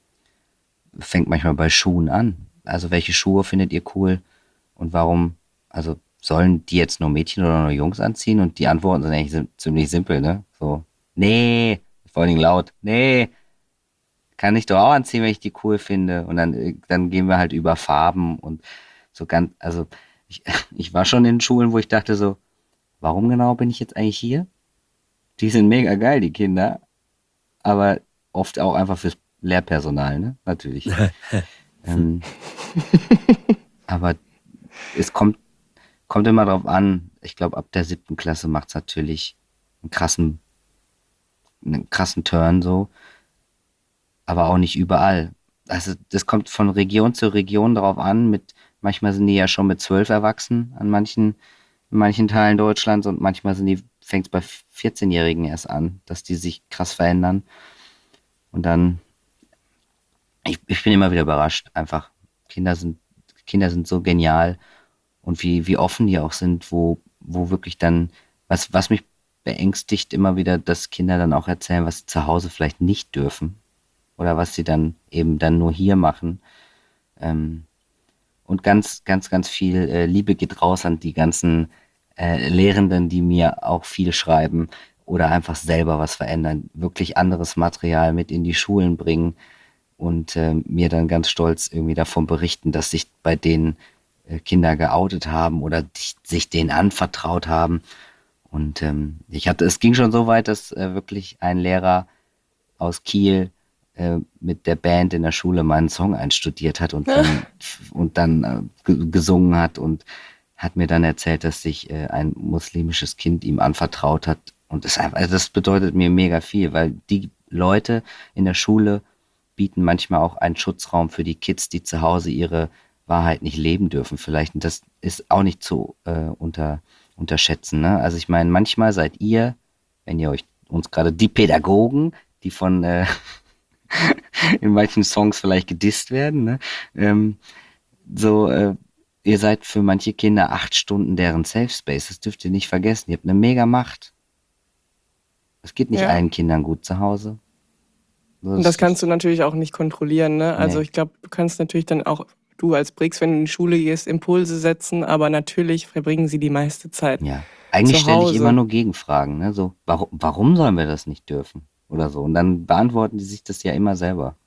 fängt manchmal bei Schuhen an. Also welche Schuhe findet ihr cool und warum, also sollen die jetzt nur Mädchen oder nur Jungs anziehen? Und die Antworten sind eigentlich sim- ziemlich simpel, ne? So, nee, vor allen Dingen laut, nee, kann ich doch auch anziehen, wenn ich die cool finde. Und dann, äh, dann gehen wir halt über Farben und so ganz, also ich, ich war schon in Schulen, wo ich dachte so, warum genau bin ich jetzt eigentlich hier? Die sind mega geil, die Kinder, aber oft auch einfach fürs Lehrpersonal, ne? Natürlich. Ähm, aber es kommt, kommt immer drauf an. Ich glaube, ab der siebten Klasse macht es natürlich einen krassen, einen krassen Turn so, aber auch nicht überall. Also das kommt von Region zu Region darauf an. Mit, manchmal sind die ja schon mit zwölf erwachsen an manchen, in manchen Teilen Deutschlands und manchmal sind die, fängt es bei vierzehnjährigen erst an, dass die sich krass verändern. Und dann, ich, ich bin immer wieder überrascht, einfach. Kinder sind, Kinder sind so genial und wie, wie offen die auch sind, wo, wo wirklich dann, was, was mich beängstigt immer wieder, dass Kinder dann auch erzählen, was sie zu Hause vielleicht nicht dürfen oder was sie dann eben dann nur hier machen. Ähm, und ganz, ganz, ganz viel äh, Liebe geht raus an die ganzen äh, Lehrenden, die mir auch viel schreiben oder einfach selber was verändern, wirklich anderes Material mit in die Schulen bringen und äh, mir dann ganz stolz irgendwie davon berichten, dass sich bei denen äh, Kinder geoutet haben oder dich- sich denen anvertraut haben. Und ähm, ich hatte, es ging schon so weit, dass äh, wirklich ein Lehrer aus Kiel äh, mit der Band in der Schule meinen Song einstudiert hat und dann und dann äh, ge- gesungen hat und hat mir dann erzählt, dass sich äh, ein muslimisches Kind ihm anvertraut hat. Und das, einfach- also das bedeutet mir mega viel, weil die Leute in der Schule bieten manchmal auch einen Schutzraum für die Kids, die zu Hause ihre Wahrheit nicht leben dürfen vielleicht. Und das ist auch nicht zu äh, unter, unterschätzen. Ne? Also ich meine, manchmal seid ihr, wenn ihr euch uns gerade die Pädagogen, die von äh, in manchen Songs vielleicht gedisst werden, ne? ähm, so, äh, ihr seid für manche Kinder acht Stunden deren Safe Space. Das dürft ihr nicht vergessen. Ihr habt eine mega Macht. Es geht nicht Ja. allen Kindern gut zu Hause. So, Und das das, kannst du natürlich auch nicht kontrollieren, ne? Also nee. ich glaube, du kannst natürlich dann auch, du als Brix, wenn du in die Schule gehst, Impulse setzen, aber natürlich verbringen sie die meiste Zeit Ja, eigentlich zu stelle ich immer Hause. nur Gegenfragen, ne? So, warum, warum sollen wir das nicht dürfen? Oder so. Und dann beantworten die sich das ja immer selber.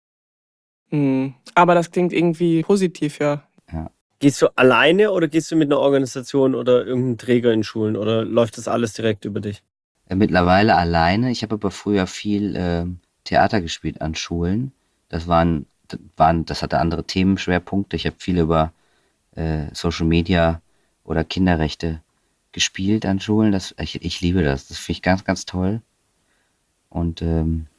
Mhm. Aber das klingt irgendwie positiv, ja. Ja. Gehst du alleine oder gehst du mit einer Organisation oder irgendeinem Träger in Schulen oder läuft das alles direkt über dich? Äh, Mittlerweile alleine. Ich habe aber früher viel ähm, Theater gespielt an Schulen. Das waren, das waren, das hatte andere Themenschwerpunkte. Ich habe viel über äh, Social Media oder Kinderrechte gespielt an Schulen. Das, ich, ich liebe das. Das finde ich ganz, ganz toll. Und ähm,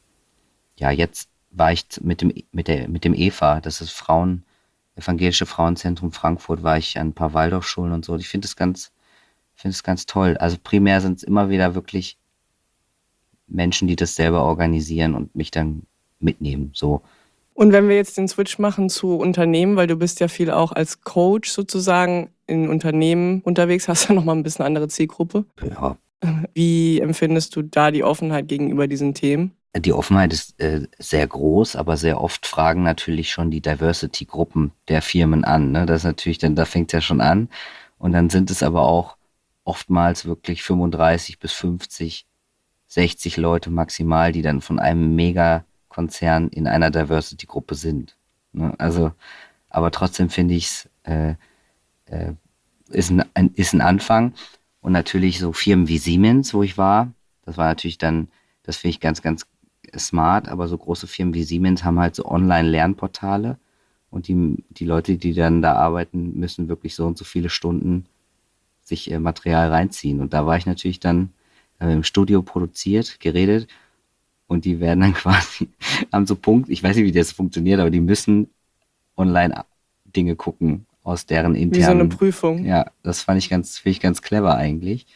ja, jetzt war ich z- mit dem, mit der, mit dem EVA, das ist Frauen, Evangelische Frauenzentrum Frankfurt, war ich an ein paar Waldorfschulen und so. Ich finde es ganz, finde es ganz toll. Also primär sind es immer wieder wirklich Menschen, die das selber organisieren und mich dann mitnehmen. So, Und wenn wir jetzt den Switch machen zu Unternehmen, weil du bist ja viel auch als Coach sozusagen in Unternehmen unterwegs, hast ja nochmal ein bisschen andere Zielgruppe. ja, Wie empfindest du da die Offenheit gegenüber diesen Themen? die Offenheit ist äh, sehr groß, aber sehr oft fragen natürlich schon die Diversity-Gruppen der Firmen an. Ne? Das ist natürlich, dann, da fängt es ja schon an. Und dann sind es aber auch oftmals wirklich fünfunddreißig bis fünfzig, sechzig Leute maximal, die dann von einem Megakonzern in einer Diversity-Gruppe sind. Ne? Also, aber trotzdem finde ich es äh, äh, ist ein, ein, ist ein Anfang. Und natürlich so Firmen wie Siemens, wo ich war, das war natürlich dann, das finde ich ganz, ganz smart, aber so große Firmen wie Siemens haben halt so Online-Lernportale und die, die Leute, die dann da arbeiten, müssen wirklich so und so viele Stunden sich äh, Material reinziehen. Und da war ich natürlich dann äh, im Studio produziert, geredet und die werden dann quasi am so Punkt, ich weiß nicht, wie das funktioniert, aber die müssen online Dinge gucken aus deren Wie so eine internen, Prüfung. ja, das fand ich ganz, finde ich ganz clever eigentlich.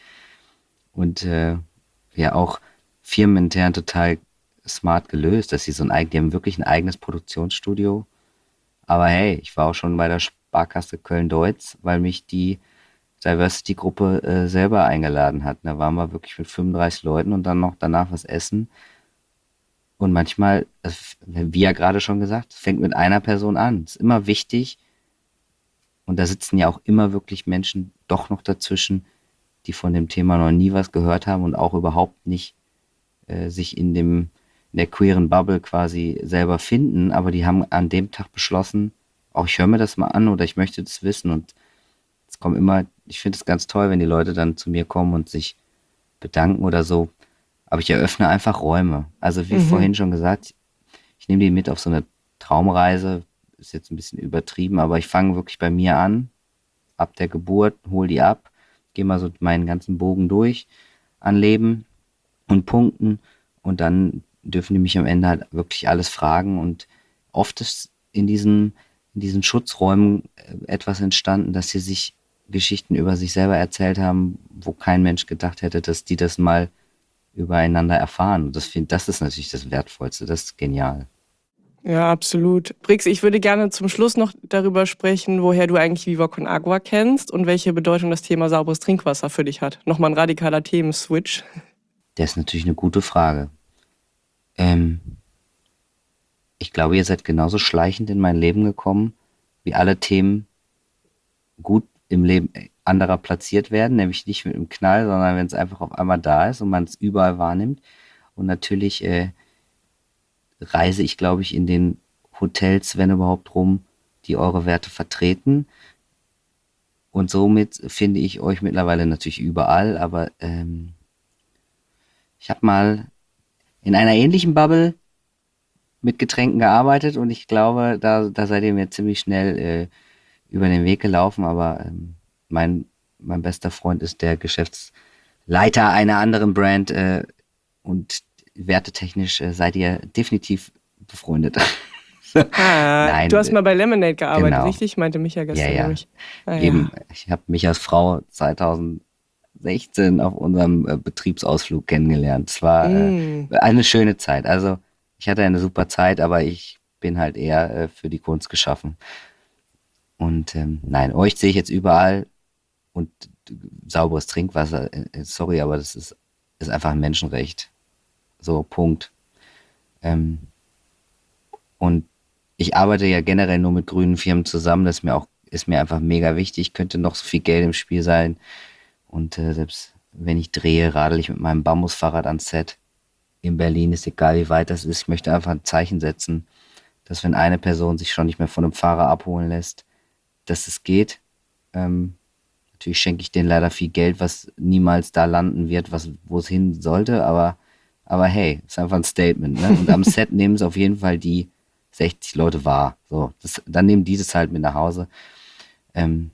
Und äh, ja, auch firmenintern total smart gelöst, dass sie so ein eigen, die haben wirklich ein eigenes Produktionsstudio. Aber hey, ich war auch schon bei der Sparkasse Köln-Deutz, weil mich die Diversity-Gruppe äh, selber eingeladen hat. Da waren wir wirklich mit fünfunddreißig Leuten und dann noch danach was essen. Und manchmal, also, wie ja gerade schon gesagt, es fängt mit einer Person an. Es ist immer wichtig. Und da sitzen ja auch immer wirklich Menschen doch noch dazwischen, die von dem Thema noch nie was gehört haben und auch überhaupt nicht äh, sich in dem in der queeren Bubble quasi selber finden, aber die haben an dem Tag beschlossen, auch ich höre mir das mal an oder ich möchte das wissen und es kommen immer, ich finde es ganz toll, wenn die Leute dann zu mir kommen und sich bedanken oder so, aber ich eröffne einfach Räume. Also wie Mhm. vorhin schon gesagt, ich nehme die mit auf so eine Traumreise, ist jetzt ein bisschen übertrieben, aber ich fange wirklich bei mir an, ab der Geburt, hol die ab, gehe mal so meinen ganzen Bogen durch an Leben und Punkten und dann dürfen die mich am Ende halt wirklich alles fragen und oft ist in diesen, in diesen Schutzräumen äh, etwas entstanden, dass sie sich Geschichten über sich selber erzählt haben, wo kein Mensch gedacht hätte, dass die das mal übereinander erfahren. Und das finde, das ist natürlich das Wertvollste, das ist genial. Ja, absolut. Brix, ich würde gerne zum Schluss noch darüber sprechen, woher du eigentlich Viva Con Agua kennst und welche Bedeutung das Thema sauberes Trinkwasser für dich hat. Nochmal ein radikaler Themenswitch. Das ist natürlich eine gute Frage. Ähm, ich glaube, ihr seid genauso schleichend in mein Leben gekommen, wie alle Themen gut im Leben anderer platziert werden, nämlich nicht mit einem Knall, sondern wenn es einfach auf einmal da ist und man es überall wahrnimmt. Und natürlich äh, reise ich, glaube ich, in den Hotels, wenn überhaupt, rum, die eure Werte vertreten. Und somit finde ich euch mittlerweile natürlich überall, aber ähm, ich habe mal in einer ähnlichen Bubble mit Getränken gearbeitet und ich glaube, da, da seid ihr mir ziemlich schnell äh, über den Weg gelaufen, aber ähm, mein, mein bester Freund ist der Geschäftsleiter einer anderen Brand äh, und wertetechnisch äh, seid ihr definitiv befreundet. Ah, Nein, du hast äh, mal bei Lemonade gearbeitet, genau. richtig? Meinte Micha gestern, Ja, ja. nämlich. Ah, ja. Eben, ich habe mich als Frau zweitausendsechzehn auf unserem äh, Betriebsausflug kennengelernt. Es war äh, Mm. eine schöne Zeit. Also ich hatte eine super Zeit, aber ich bin halt eher äh, für die Kunst geschaffen. Und ähm, nein, euch sehe ich jetzt überall und äh, sauberes Trinkwasser, äh, äh, sorry, aber das ist, ist einfach ein Menschenrecht. So, Punkt. Ähm, und ich arbeite ja generell nur mit grünen Firmen zusammen, das ist mir auch, ist mir einfach mega wichtig, könnte noch so viel Geld im Spiel sein. Und äh, selbst wenn ich drehe, radel ich mit meinem Bambusfahrrad ans Set. In Berlin ist egal, wie weit das ist. Ich möchte einfach ein Zeichen setzen, dass wenn eine Person sich schon nicht mehr von einem Fahrer abholen lässt, dass es geht. Ähm, natürlich schenke ich denen leider viel Geld, was niemals da landen wird, was, wo es hin sollte, aber, aber hey, ist einfach ein Statement. Ne? Und am Set nehmen es auf jeden Fall die sechzig Leute wahr. So, das, dann nehmen die das halt mit nach Hause. Ähm,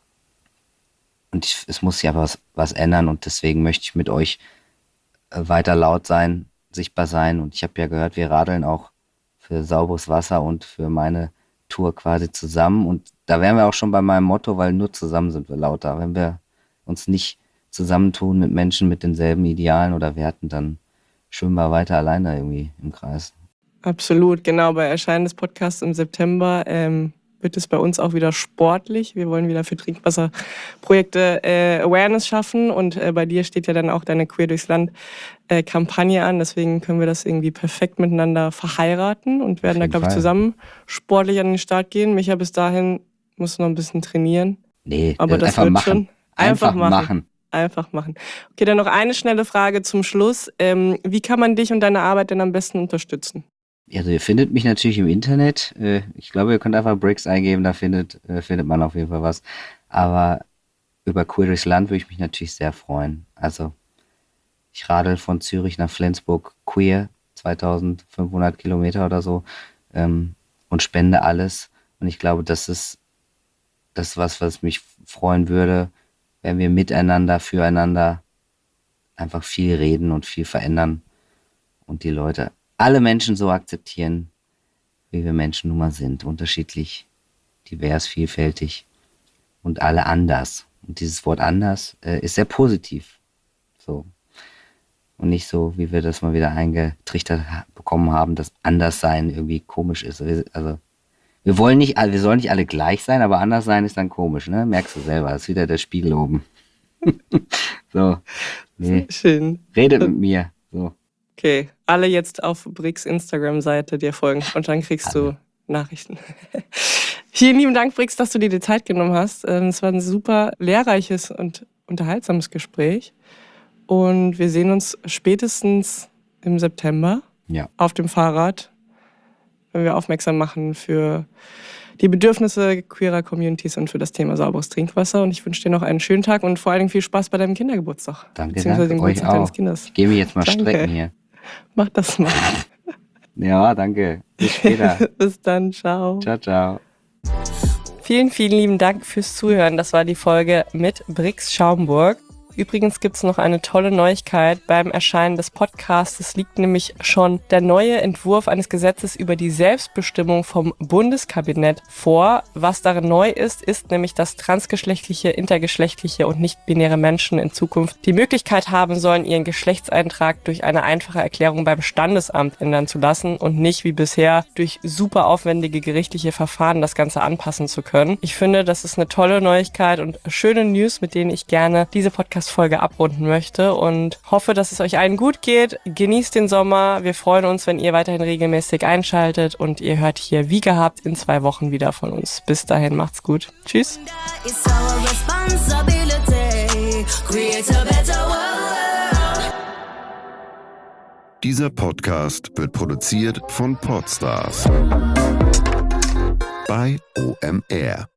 und ich, es muss sich aber was, was ändern und deswegen möchte ich mit euch äh, weiter laut sein, sichtbar sein. Und ich habe ja gehört, wir radeln auch für sauberes Wasser und für meine Tour quasi zusammen. Und da wären wir auch schon bei meinem Motto, weil nur zusammen sind wir lauter. Wenn wir uns nicht zusammentun mit Menschen mit denselben Idealen oder Werten, dann schwimmen wir weiter alleine irgendwie im Kreis. Absolut, genau. Bei Erscheinen des Podcasts im September ähm, wird es bei uns auch wieder sportlich. Wir wollen wieder für Trinkwasserprojekte äh, Awareness schaffen und äh, bei dir steht ja dann auch deine Queer durchs Land äh, Kampagne an. Deswegen können wir das irgendwie perfekt miteinander verheiraten und werden da, jeden glaube ich, Fall. zusammen sportlich an den Start gehen. Micha, bis dahin musst du noch ein bisschen trainieren. Nee, Aber äh, das einfach wird machen. schon. Einfach, Einfach machen. machen. Einfach machen. Okay, dann noch eine schnelle Frage zum Schluss. Ähm, wie kann man dich und deine Arbeit denn am besten unterstützen? Also ihr findet mich natürlich im Internet. Äh, Ich glaube, ihr könnt einfach Brix eingeben, da findet, äh, findet man auf jeden Fall was. Aber über Queer durchs Land würde ich mich natürlich sehr freuen. Also ich radel von Zürich nach Flensburg queer, zweitausendfünfhundert Kilometer oder so, ähm, und spende alles. Und ich glaube, das ist das ist was, was mich freuen würde, wenn wir miteinander, füreinander einfach viel reden und viel verändern und die Leute, alle Menschen so akzeptieren, wie wir Menschen nun mal sind. Unterschiedlich, divers, vielfältig und alle anders. Und dieses Wort anders äh, ist sehr positiv. So. Und nicht so, wie wir das mal wieder eingetrichtert ha- bekommen haben, dass Anderssein irgendwie komisch ist. Also Wir wollen nicht, wir sollen nicht alle gleich sein, aber anders sein ist dann komisch, ne? Merkst du selber, das ist wieder der Spiegel oben. So, nee. Schön. Redet mit mir. So. Okay, alle jetzt auf Brix Instagram-Seite dir folgen und dann kriegst alle. du Nachrichten. Vielen lieben Dank, Brix, dass du dir die Zeit genommen hast. Es war ein super lehrreiches und unterhaltsames Gespräch. Und wir sehen uns spätestens im September ja. auf dem Fahrrad, wenn wir aufmerksam machen für die Bedürfnisse queerer Communities und für das Thema sauberes Trinkwasser. Und ich wünsche dir noch einen schönen Tag und vor allen Dingen viel Spaß bei deinem Kindergeburtstag. Danke, beziehungsweise danke. dem Euch Geburtstag auch. deines Kindes. Ich gehe mich jetzt mal Danke. strecken hier. Mach das mal. Ja, danke. Bis später. Bis dann, ciao. Ciao, ciao. Vielen, vielen lieben Dank fürs Zuhören. Das war die Folge mit Brix Schaumburg. Übrigens gibt es noch eine tolle Neuigkeit beim Erscheinen des Podcasts. Es liegt nämlich schon der neue Entwurf eines Gesetzes über die Selbstbestimmung vom Bundeskabinett vor. Was darin neu ist, ist nämlich, dass transgeschlechtliche, intergeschlechtliche und nicht-binäre Menschen in Zukunft die Möglichkeit haben sollen, ihren Geschlechtseintrag durch eine einfache Erklärung beim Standesamt ändern zu lassen und nicht wie bisher durch super aufwendige gerichtliche Verfahren das Ganze anpassen zu können. Ich finde, das ist eine tolle Neuigkeit und schöne News, mit denen ich gerne diese Podcast Folge abrunden möchte und hoffe, dass es euch allen gut geht. Genießt den Sommer. Wir freuen uns, wenn ihr weiterhin regelmäßig einschaltet und ihr hört hier wie gehabt in zwei Wochen wieder von uns. Bis dahin, macht's gut. Tschüss. Dieser Podcast wird produziert von Podstars bei O M R.